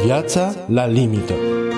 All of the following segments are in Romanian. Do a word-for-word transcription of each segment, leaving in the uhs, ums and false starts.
Viața la limită.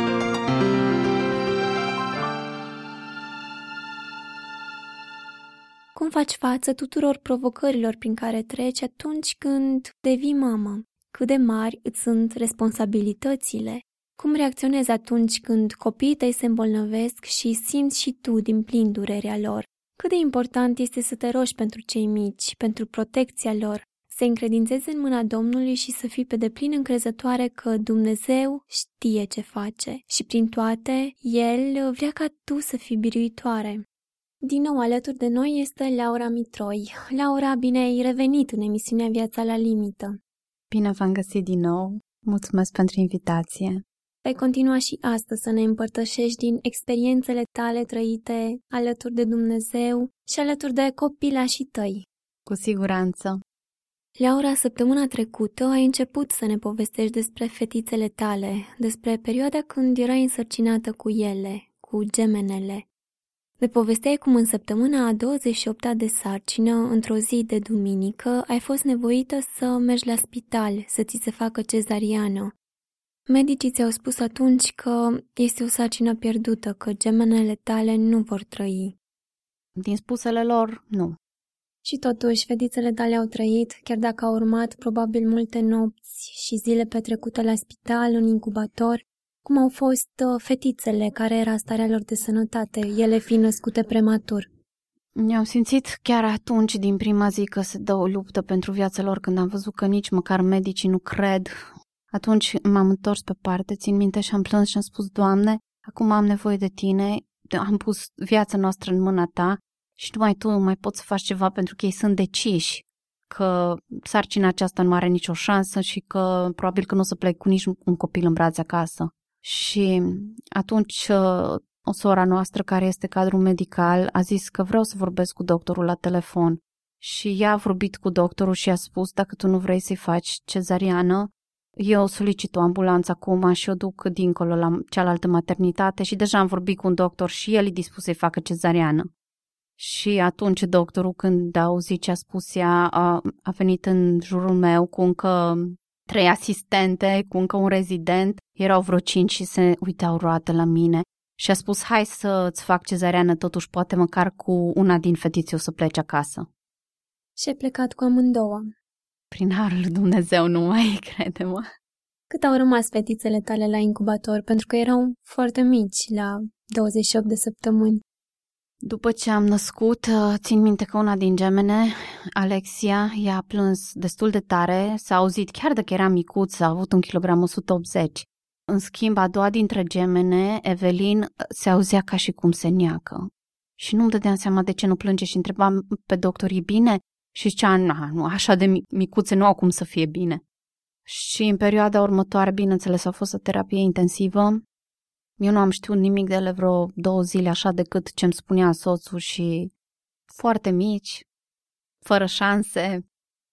Cum faci față tuturor provocărilor prin care treci atunci când devii mamă? Cât de mari îți sunt responsabilitățile? Cum reacționezi atunci când copiii tăi se îmbolnăvesc și simți și tu din plin durerea lor? Cât de important este să te rogi pentru cei mici, pentru protecția lor, să încredințezi în mâna Domnului și să fii pe deplin încrezătoare că Dumnezeu știe ce face și prin toate, El vrea ca tu să fii biruitoare. Din nou alături de noi este Laura Mitroi. Laura, bine ai revenit în emisiunea Viața la limită. Bine v-am găsit din nou. Mulțumesc pentru invitație. Vei continua și astăzi să ne împărtășești din experiențele tale trăite alături de Dumnezeu și alături de copilașii tăi. Cu siguranță. Laura, săptămâna trecută ai început să ne povestești despre fetițele tale, despre perioada când erai însărcinată cu ele, cu gemenele. Ne povesteai cum în săptămâna a douăzeci și opta de sarcină, într-o zi de duminică, ai fost nevoită să mergi la spital, să ți se facă cezariană. Medicii ți-au spus atunci că este o sarcină pierdută, că gemenele tale nu vor trăi. Din spusele lor, nu. Și totuși, fetițele tale au trăit, chiar dacă au urmat probabil multe nopți și zile petrecute la spital, în incubator. Cum au fost fetițele, care era starea lor de sănătate, ele fiind născute prematur? Mi-am simțit chiar atunci, din prima zi, că se dă o luptă pentru viața lor, când am văzut că nici măcar medicii nu cred. Atunci m-am întors pe parte, țin minte, și am plâns și am spus: Doamne, acum am nevoie de Tine, am pus viața noastră în mâna Ta și numai Tu mai poți să faci ceva, pentru că ei sunt deciși că sarcina aceasta nu are nicio șansă și că probabil că nu o să plec cu nici un copil în brațe acasă. Și atunci o sora noastră, care este cadru medical, a zis că vreau să vorbesc cu doctorul la telefon. Și ea a vorbit cu doctorul și a spus: dacă tu nu vrei să-i faci cezariană, eu solicit o ambulanță acum și o duc dincolo la cealaltă maternitate. Și deja am vorbit cu un doctor și el e dispus să-i facă cezariană. Și atunci doctorul, când a auzit ce a spus ea, a, a venit în jurul meu cu încă trei asistente, cu încă un rezident. Erau vreo cinci și se uitau roată la mine și a spus: hai să-ți fac cezariană, totuși poate măcar cu una din fetițe o să pleci acasă. Și ai plecat cu amândouă? Prin harul lui Dumnezeu, nu mai crede-mă. Cât au rămas fetițele tale la incubator? Pentru că erau foarte mici, la douăzeci și opt de săptămâni. După ce am născut, țin minte că una din gemene, Alexia, ea a plâns destul de tare, s-a auzit, chiar dacă era micuță, a avut un kilogram o sută optzeci. În schimb, a doua dintre gemene, Evelin, se auzea ca și cum se neacă. Și nu-mi dădeam seama de ce nu plânge și întrebam pe doctor: e bine? Și zicea: na, nu, așa de micuțe nu au cum să fie bine. Și în perioada următoare, bineînțeles, a fost o terapie intensivă. Eu nu am știut nimic de ele vreo două zile, așa, decât ce-mi spunea soțul, și foarte mici, fără șanse.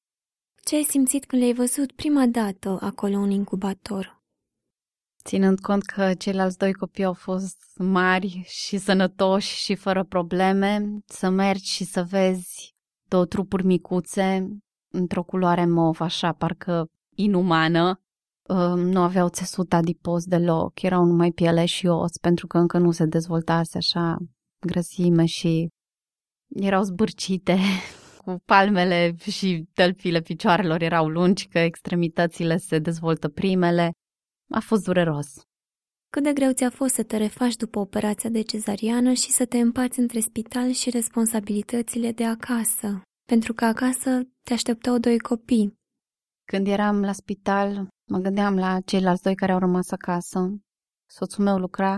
Ce ai simțit când le-ai văzut prima dată acolo în incubator? Ținând cont că ceilalți doi copii au fost mari și sănătoși și fără probleme, să mergi și să vezi două trupuri micuțe într-o culoare mov, așa, parcă inumană. Nu aveau țesut adipos deloc, erau numai piele și os, pentru că încă nu se dezvoltase așa grăsime și erau zbârcite, cu palmele și tălpile picioarelor erau lungi, că extremitățile se dezvoltă primele. A fost dureros. Cât de greu ți-a fost să te refaci după operația de cezariană și să te împarți între spital și responsabilitățile de acasă? Pentru că acasă te așteptau doi copii. Când eram la spital, mă gândeam la ceilalți doi care au rămas acasă. Soțul meu lucra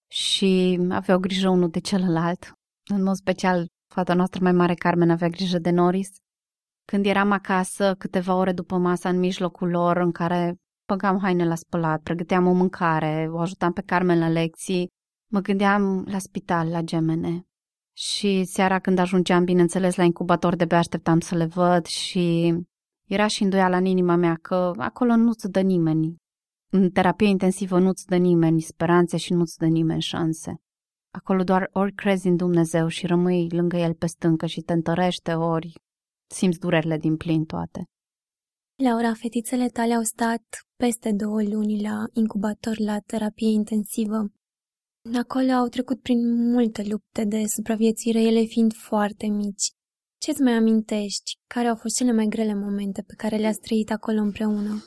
și aveau grijă unul de celălalt. În mod special, fata noastră mai mare, Carmen, avea grijă de Noris. Când eram acasă, câteva ore după masa, în mijlocul lor, în care băgam haine la spălat, pregăteam o mâncare, o ajutam pe Carmen la lecții, mă gândeam la spital, la gemene. Și seara, când ajungeam, bineînțeles, la incubator, de-abia așteptam să le văd și era și îndoiala în inima mea că acolo nu-ți dă nimeni. În terapie intensivă nu-ți dă nimeni speranțe și nu-ți dă nimeni șanse. Acolo doar ori crezi în Dumnezeu și rămâi lângă El pe stâncă și te întărește, ori simți durerile din plin toate. Laura, fetițele tale au stat peste două luni la incubator la terapie intensivă. Acolo au trecut prin multe lupte de supraviețuire, ele fiind foarte mici. Ce-ți mai amintești? Care au fost cele mai grele momente pe care le-ați trăit acolo împreună?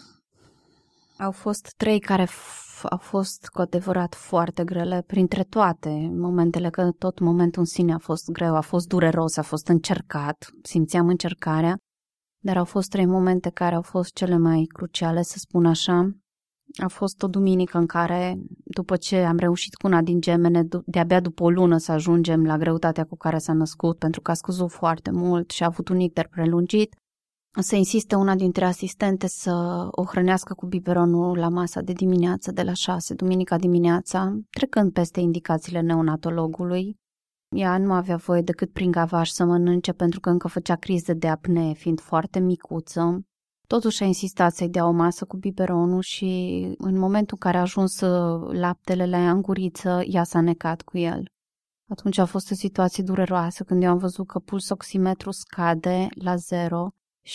Au fost trei care f- au fost cu adevărat foarte grele, printre toate momentele, că tot momentul în sine a fost greu, a fost dureros, a fost încercat, simțeam încercarea, dar au fost trei momente care au fost cele mai cruciale, să spun așa. A fost o duminică în care, după ce am reușit cu una din gemene, de-abia după o lună să ajungem la greutatea cu care s-a născut, pentru că a scăzut foarte mult și a avut un icter prelungit, să insiste una dintre asistente să o hrănească cu biberonul la masa de dimineață de la șase, duminica dimineața, trecând peste indicațiile neonatologului. Ea nu avea voie decât prin gavaj să mănânce pentru că încă făcea crize de apnee, fiind foarte micuță. Totuși a insistat să-i dea o masă cu biberonul și în momentul în care a ajuns laptele la ea în guriță, ea s-a necat cu el. Atunci a fost o situație dureroasă când eu am văzut că pulsoximetrul scade la zero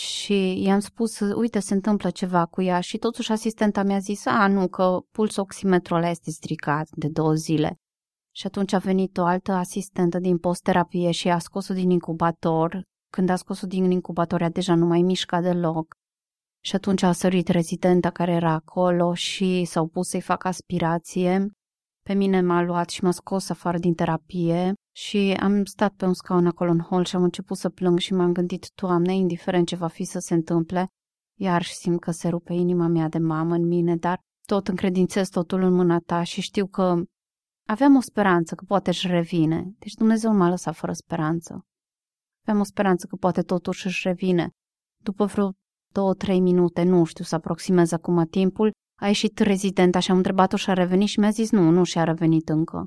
și i-am spus, uite, se întâmplă ceva cu ea și totuși asistenta mi-a zis, a, nu, că pulsoximetrul ăla este stricat de două zile. Și atunci a venit o altă asistentă din post-terapie și a scos-o din incubator. Când a scos-o din incubator, ea deja nu mai mișca deloc. Și atunci a sărit rezidenta care era acolo și s-au pus să-i facă aspirație. Pe mine m-a luat și m-a scos afară din terapie și am stat pe un scaun acolo în hol și am început să plâng și m-am gândit, Doamne, indiferent ce va fi să se întâmple, iar simt că se rupe inima mea de mamă în mine, dar tot încredințez totul în mâna ta și știu că aveam o speranță că poate își revine. Deci Dumnezeu nu m-a lăsat fără speranță. Aveam o speranță că poate totuși își revine. După vreo două, trei minute, nu știu, să aproximez acum timpul, a ieșit rezidenta și am întrebat-o și a revenit și mi-a zis nu, nu și-a revenit încă.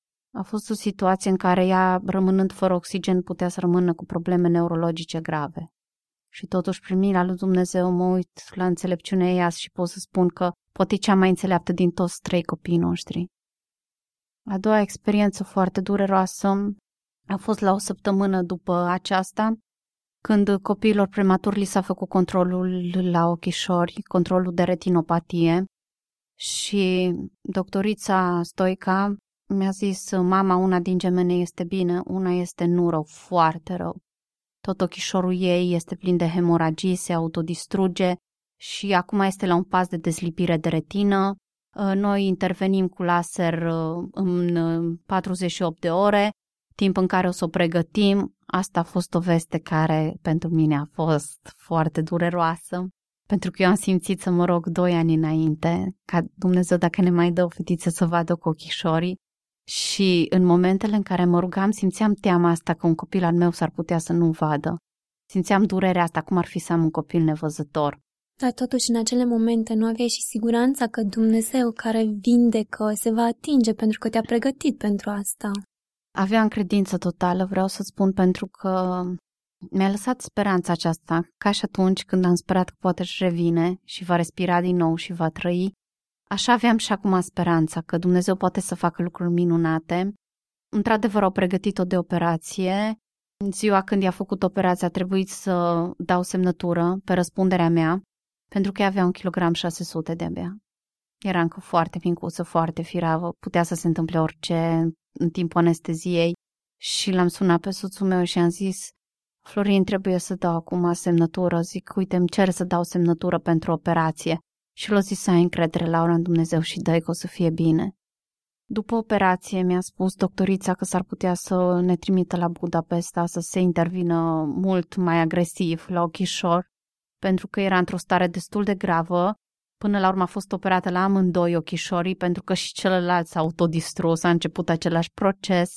A fost o situație în care ea, rămânând fără oxigen, putea să rămână cu probleme neurologice grave. Și totuși, prin mila lui Dumnezeu, mă uit la înțelepciunea ei și pot să spun că poate e cea mai înțeleaptă din toți trei copiii noștri. A doua experiență foarte dureroasă a fost la o săptămână după aceasta, când copiilor prematuri li s-a făcut controlul la ochișori, controlul de retinopatie și doctorița Stoica mi-a zis, mama, una din gemene este bine, una este nu rău, foarte rău. Tot ochișorul ei este plin de hemoragii, se autodistruge și acum este la un pas de dezlipire de retină. Noi intervenim cu laser în patruzeci și opt de ore, timp în care o să o pregătim. Asta a fost o veste care pentru mine a fost foarte dureroasă, pentru că eu am simțit să mă rog doi ani înainte, ca Dumnezeu dacă ne mai dă o fetiță să vadă cu ochișorii. Și în momentele în care mă rugam, simțeam teama asta că un copil al meu s-ar putea să nu vadă. Simțeam durerea asta, cum ar fi să am un copil nevăzător. Dar totuși în acele momente nu aveai și siguranța că Dumnezeu care vindecă se va atinge pentru că te-a pregătit pentru asta? Aveam credință totală, vreau să spun, pentru că mi-a lăsat speranța aceasta, ca și atunci când am sperat că poate își revine și va respira din nou și va trăi. Așa aveam și acum speranța că Dumnezeu poate să facă lucruri minunate. Într-adevăr au pregătit-o de operație. În ziua când i-a făcut operația a trebuit să dau semnătură pe răspunderea mea, pentru că ea avea un kilogram șase sute de-abia. Era încă foarte micuță, foarte firavă, putea să se întâmple orice în timpul anesteziei și l-am sunat pe soțul meu și am zis, Florin, trebuie să dau acum semnătură. Zic, uite, îmi cer să dau semnătură pentru operație. Și l-a zis să ai încredere, Laura, în Dumnezeu și dă-i că o să fie bine. După operație mi-a spus doctorița că s-ar putea să ne trimită la Budapesta, să se intervină mult mai agresiv la ochișor, pentru că era într-o stare destul de gravă. Până la urmă a fost operată la amândoi ochișorii, pentru că și celălalt s-a autodistrus, a început același proces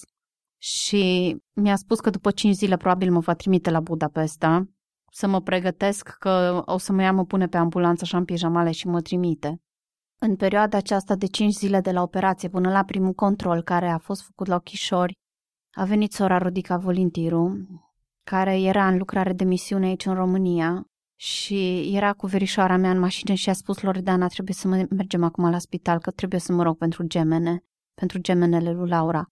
și mi-a spus că după cinci zile probabil mă va trimite la Budapesta, să mă pregătesc că o să mă ia, mă pune pe ambulanță așa în pijamale și mă trimite. În perioada aceasta de cinci zile de la operație până la primul control care a fost făcut la ochișori, a venit sora Rodica Volintiru, care era în lucrare de misiune aici în România și era cu verișoara mea în mașină și a spus, Loredana, trebuie să mergem acum la spital, că trebuie să mă rog pentru gemene, pentru gemenele lui Laura.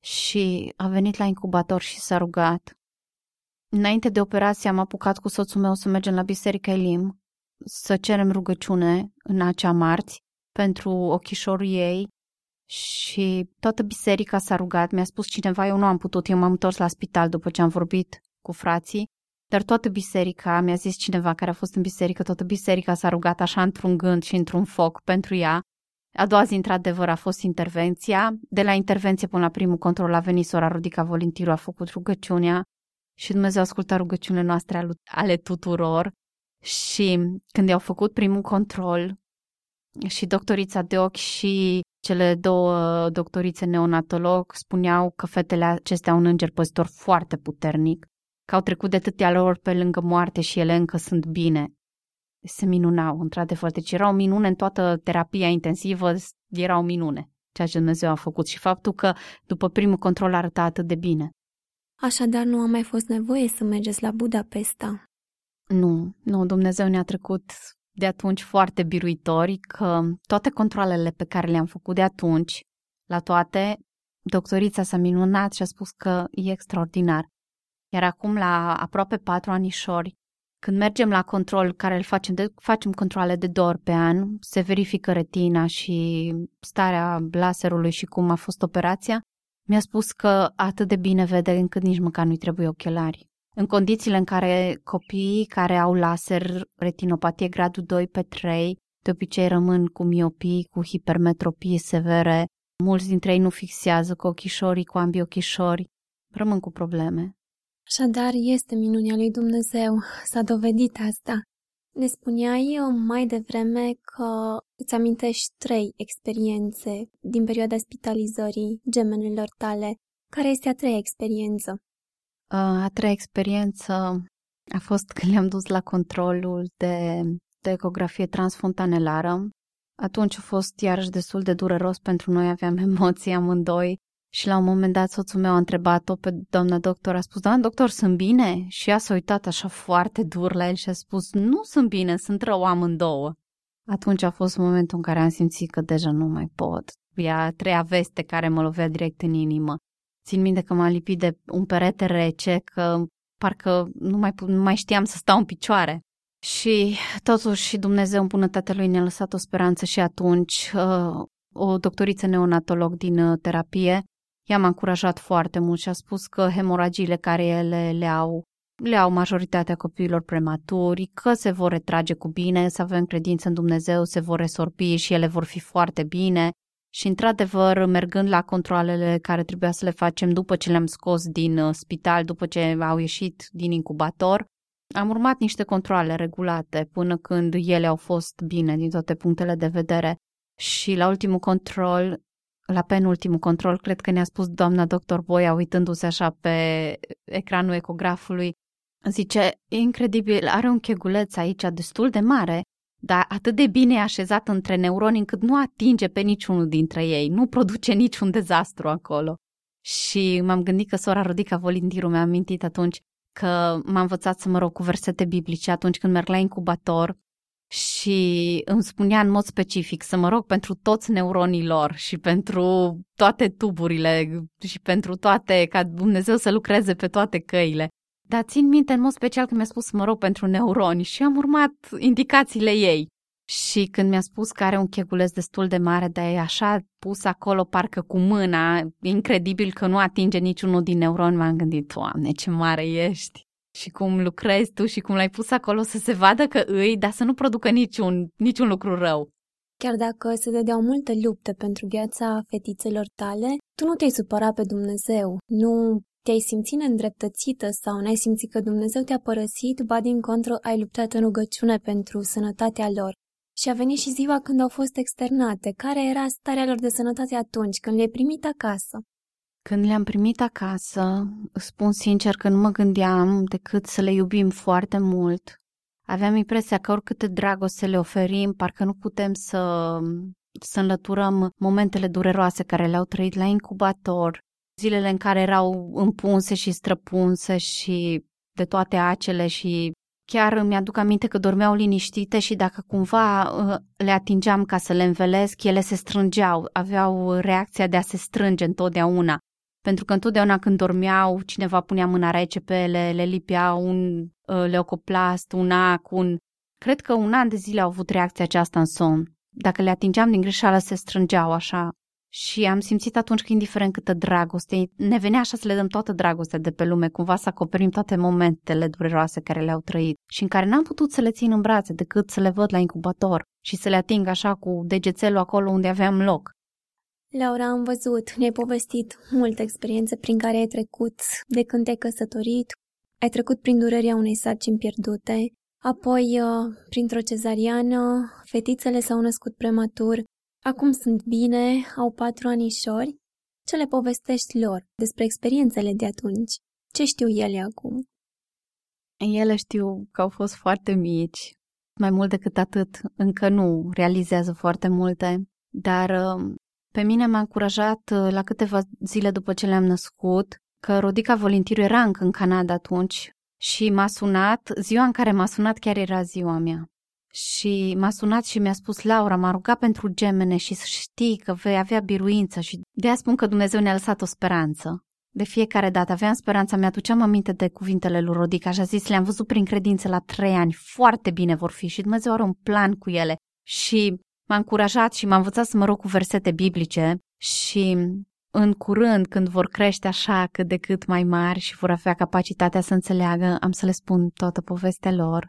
Și a venit la incubator și s-a rugat. Înainte de operație am apucat cu soțul meu să mergem la Biserica Elim, să cerem rugăciune în acea marți pentru ochișorul ei și toată biserica s-a rugat. Mi-a spus cineva, eu nu am putut, eu m-am întors la spital după ce am vorbit cu frații, dar toată biserica, mi-a zis cineva care a fost în biserică, toată biserica s-a rugat așa într-un gând și într-un foc pentru ea. A doua zi, într-adevăr, a fost intervenția. De la intervenție până la primul control a venit sora Rodica Volintiru, a făcut rugăciunea și Dumnezeu a ascultat rugăciunile noastre ale tuturor. Și când i-au făcut primul control, și doctorița de ochi și cele două doctorițe neonatolog spuneau că fetele acestea au un înger păzitor foarte puternic, că au trecut de atâtea lor pe lângă moarte și ele încă sunt bine. Se minunau, într-adevăr. Deci era o minune în toată terapia intensivă, era o minune ceea ce Dumnezeu a făcut și faptul că după primul control arăta atât de bine. Așadar, nu a mai fost nevoie să mergeți la Budapesta? Nu, nu, Dumnezeu ne-a trecut de atunci foarte biruitori, că toate controlele pe care le-am făcut de atunci, la toate, doctorița s-a minunat și a spus că e extraordinar. Iar acum, la aproape patru anișori, când mergem la control, care îl facem, de, facem controle de două ori pe an, se verifică retina și starea laserului și cum a fost operația, mi-a spus că atât de bine vede încât nici măcar nu-i trebuie ochelari. În condițiile în care copiii care au laser, retinopatie gradul doi pe trei, de obicei rămân cu miopii, cu hipermetropii severe, mulți dintre ei nu fixează cu ochișorii, cu ambii ochișori, rămân cu probleme. Așadar, este minunea lui Dumnezeu, s-a dovedit asta. Ne spuneai mai devreme că îți amintești trei experiențe din perioada spitalizării gemenelor tale. Care este a treia experiență? A treia experiență a fost când le-am dus la controlul de, de ecografie transfontanelară. Atunci a fost iarăși destul de dureros pentru noi, aveam emoții amândoi și la un moment dat soțul meu a întrebat-o pe doamna doctor, a spus, doamna doctor, sunt bine? Și ea s-a uitat așa foarte dur la el și a spus, nu sunt bine, sunt rău amândouă. Atunci a fost momentul în care am simțit că deja nu mai pot. Ea a treia veste care mă lovea direct în inimă. Țin minte că m-am lipit de un perete rece, că parcă nu mai, nu mai știam să stau în picioare. Și totuși Dumnezeu în bunătatea Lui ne-a lăsat o speranță și atunci. O doctoriță neonatolog din terapie, ea m-a încurajat foarte mult și a spus că hemoragiile care ele le au, le au majoritatea copiilor prematuri, că se vor retrage cu bine, să avem credință în Dumnezeu, se vor resorbi și ele vor fi foarte bine. Și într-adevăr, mergând la controalele care trebuia să le facem după ce le-am scos din spital, după ce au ieșit din incubator, am urmat niște controale regulate până când ele au fost bine din toate punctele de vedere. Și la ultimul control, la penultimul control, cred că ne-a spus doamna doctor Boia, uitându-se așa pe ecranul ecografului, zice, e incredibil, are un cheguleț aici destul de mare, dar atât de bine e așezat între neuroni încât nu atinge pe niciunul dintre ei, nu produce niciun dezastru acolo. Și m-am gândit că sora Rodica Volintiru mi-a amintit atunci că m-a învățat să mă rog cu versete biblice atunci când merg la incubator și îmi spunea în mod specific să mă rog pentru toți neuronii lor și pentru toate tuburile și pentru toate, ca Dumnezeu să lucreze pe toate căile. Dar țin minte în mod special că mi-a spus să mă rog pentru neuroni și am urmat indicațiile ei. Și când mi-a spus că are un cheguleț destul de mare, dar e așa pus acolo parcă cu mâna, incredibil că nu atinge niciunul din neuroni, m-am gândit, Doamne, ce mare ești! Și cum lucrezi tu și cum l-ai pus acolo să se vadă că îi, dar să nu producă niciun, niciun lucru rău. Chiar dacă se dădeau multe lupte pentru viața fetițelor tale, tu nu te-ai supărat pe Dumnezeu, nu te-ai simțit neîndreptățită sau n-ai simțit că Dumnezeu te-a părăsit, ba din contră ai luptat în rugăciune pentru sănătatea lor. Și a venit și ziua când au fost externate. Care era starea lor de sănătate atunci, când le-ai primit acasă? Când le-am primit acasă, spun sincer că nu mă gândeam decât să le iubim foarte mult. Aveam impresia că oricâte dragoste le oferim, parcă nu putem să, să înlăturăm momentele dureroase care le-au trăit la incubator, zilele în care erau împunse și străpunse și de toate acele și chiar îmi aduc aminte că dormeau liniștite și dacă cumva le atingeam ca să le învelesc, ele se strângeau, aveau reacția de a se strânge întotdeauna. Pentru că întotdeauna când dormeau, cineva punea mâna rece pe ele, le lipea un uh, leucoplast, un ac, un... cred că un an de zile au avut reacția aceasta în somn. Dacă le atingeam din greșeală, se strângeau așa. Și am simțit atunci că, indiferent câtă dragoste, ne venea așa să le dăm toată dragostea de pe lume, cumva să acoperim toate momentele dureroase care le-au trăit și în care n-am putut să le țin în brațe decât să le văd la incubator și să le ating așa cu degețelul acolo unde aveam loc. Laura, am văzut, ne-ai povestit multe experiențe prin care ai trecut de când te-ai căsătorit, ai trecut prin durerea unei sarcini pierdute, apoi printr-o cezariană, fetițele s-au născut prematur, acum sunt bine, au patru anișori. Ce le povestești lor despre experiențele de atunci? Ce știu ele acum? Ele știu că au fost foarte mici, mai mult decât atât, încă nu realizează foarte multe, dar pe mine m-a încurajat la câteva zile după ce le-am născut, că Rodica Volintiru era încă în Canada atunci și m-a sunat, ziua în care m-a sunat chiar era ziua mea. Și m-a sunat și mi-a spus: Laura, m-a rugat pentru gemene și să știi că vei avea biruință și de-aia spun că Dumnezeu ne-a lăsat o speranță. De fiecare dată aveam speranța, mi-aduceam aminte de cuvintele lui Rodica și a zis: le-am văzut prin credință la trei ani, foarte bine vor fi și Dumnezeu are un plan cu ele. Și m-a încurajat și m-a învățat să mă rog cu versete biblice și în curând, când vor crește așa cât de cât mai mari și vor avea capacitatea să înțeleagă, am să le spun toată povestea lor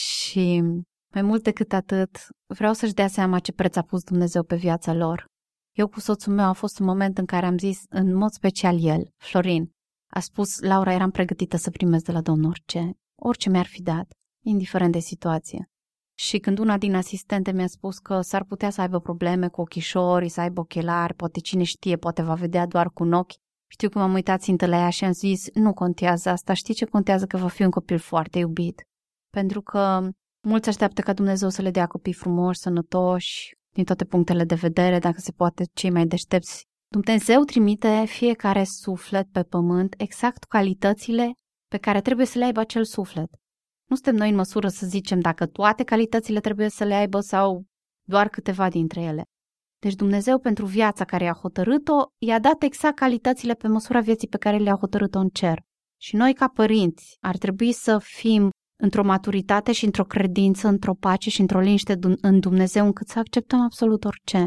și mai mult decât atât, vreau să-și dea seama ce preț a pus Dumnezeu pe viața lor. Eu cu soțul meu a fost un moment în care am zis, în mod special el, Florin, a spus: Laura, eram pregătită să primesc de la Domnul orice, orice mi-ar fi dat, indiferent de situație. Și când una din asistente mi-a spus că s-ar putea să aibă probleme cu ochișorii, să aibă ochelari, poate cine știe, poate va vedea doar cu un ochi, știu că m-am uitat țintă la ea și am zis: nu contează asta, știi ce contează? Că va fi un copil foarte iubit. Pentru că mulți așteaptă ca Dumnezeu să le dea copii frumoși, sănătoși, din toate punctele de vedere, dacă se poate, cei mai deștepți. Dumnezeu trimite fiecare suflet pe pământ exact calitățile pe care trebuie să le aibă acel suflet. Nu suntem noi în măsură să zicem dacă toate calitățile trebuie să le aibă sau doar câteva dintre ele. Deci Dumnezeu, pentru viața care i-a hotărât-o, i-a dat exact calitățile pe măsura vieții pe care le-a hotărât-o în cer. Și noi, ca părinți, ar trebui să fim într-o maturitate și într-o credință, într-o pace și într-o liniște în Dumnezeu, încât să acceptăm absolut orice.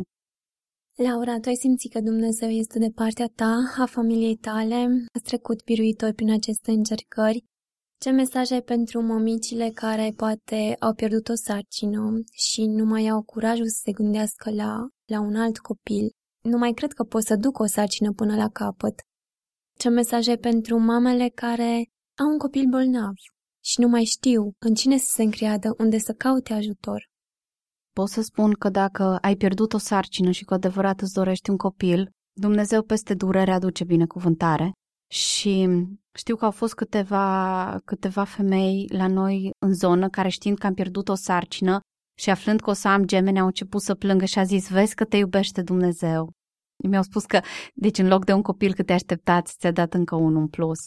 Laura, tu ai simțit că Dumnezeu este de partea ta, a familiei tale, ați trecut biruitor prin aceste încercări. Ce mesaj ai pentru mămicile care poate au pierdut o sarcină și nu mai au curajul să se gândească la, la un alt copil? Nu mai cred că pot să duc o sarcină până la capăt. Ce mesaj ai pentru mamele care au un copil bolnav și nu mai știu în cine să se încreadă, unde să caute ajutor? Pot să spun că dacă ai pierdut o sarcină și cu adevărat îți dorești un copil, Dumnezeu peste durere aduce binecuvântare. Și știu că au fost câteva, câteva femei la noi în zonă care, știind că am pierdut o sarcină și aflând că o să am gemene, au început să plângă și a zis: vezi că te iubește Dumnezeu. Mi-au spus că, deci în loc de un copil cât te așteptați, ți-a dat încă unul în plus.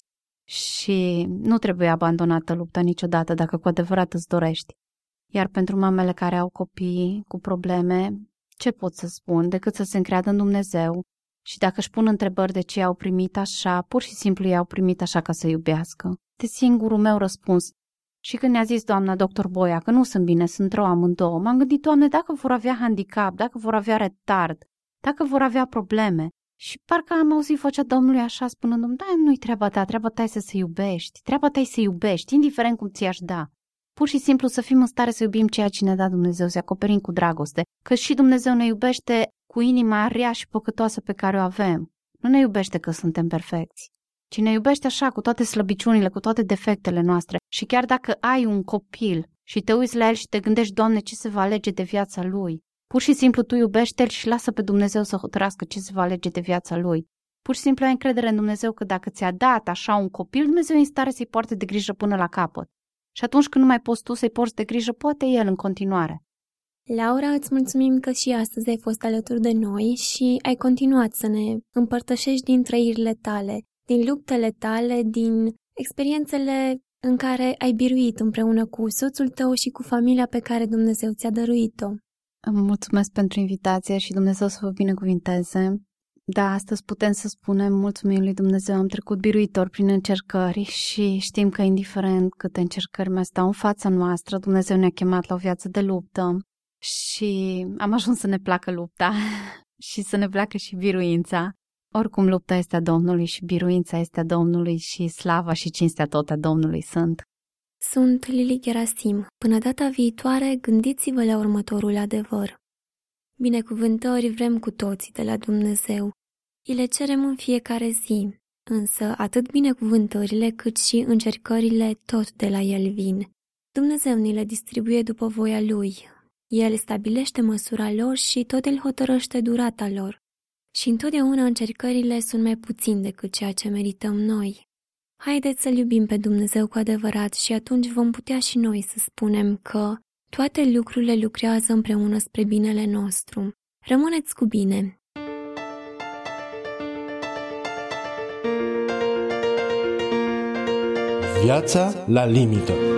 Și nu trebuie abandonată lupta niciodată dacă cu adevărat îți dorești. Iar pentru mamele care au copii cu probleme, ce pot să spun decât să se încreadă în Dumnezeu și dacă își pun întrebări de ce i-au primit așa, pur și simplu i-au primit așa ca să iubească. De singurul meu răspuns. Și când ne-a zis doamna doctor Boia că nu sunt bine, sunt rău amândouă, m-am gândit: Doamne, dacă vor avea handicap, dacă vor avea retard, dacă vor avea probleme. Și parcă am auzit vocea Domnului așa spunându-mi: da, nu-i treaba ta, treaba ta e să se iubești, treaba ta e să iubești, indiferent cum ți-aș da. Pur și simplu să fim în stare să iubim ceea ce ne-a dat Dumnezeu, să acoperim cu dragoste, că și Dumnezeu ne iubește cu inima rea și păcătoasă pe care o avem. Nu ne iubește că suntem perfecți, ci ne iubește așa, cu toate slăbiciunile, cu toate defectele noastre. Și chiar dacă ai un copil și te uiți la el și te gândești: Doamne, ce se va alege de viața lui? Pur și simplu tu iubește-l și lasă pe Dumnezeu să hotărască ce se va alege de viața lui. Pur și simplu ai încredere în Dumnezeu că dacă ți-a dat așa un copil, Dumnezeu e în stare să-i poarte de grijă până la capăt. Și atunci când nu mai poți tu să-i porți de grijă, poate el în continuare. Laura, îți mulțumim că și astăzi ai fost alături de noi și ai continuat să ne împărtășești din trăirile tale, din luptele tale, din experiențele în care ai biruit împreună cu soțul tău și cu familia pe care Dumnezeu ți-a dăruit-o. Îmi mulțumesc pentru invitație și Dumnezeu să vă binecuvinteze. Da, astăzi putem să spunem mulțumim lui Dumnezeu, am trecut biruitor prin încercări și știm că indiferent câte încercări mai stau în fața noastră, Dumnezeu ne-a chemat la o viață de luptă și am ajuns să ne placă lupta și să ne placă și biruința. Oricum lupta este a Domnului și biruința este a Domnului și slava și cinstea tot a Domnului sunt. Sunt Lili Gerasim. Până data viitoare, gândiți-vă la următorul adevăr. Binecuvântări vrem cu toții de la Dumnezeu. Îi le cerem în fiecare zi, însă atât binecuvântările cât și încercările tot de la El vin. Dumnezeu ni le distribuie după voia Lui. El stabilește măsura lor și tot El hotărăște durata lor. Și întotdeauna încercările sunt mai puțin decât ceea ce merităm noi. Haideți să-L iubim pe Dumnezeu cu adevărat și atunci vom putea și noi să spunem că toate lucrurile lucrează împreună spre binele nostru. Rămâneți cu bine! Viața la limită.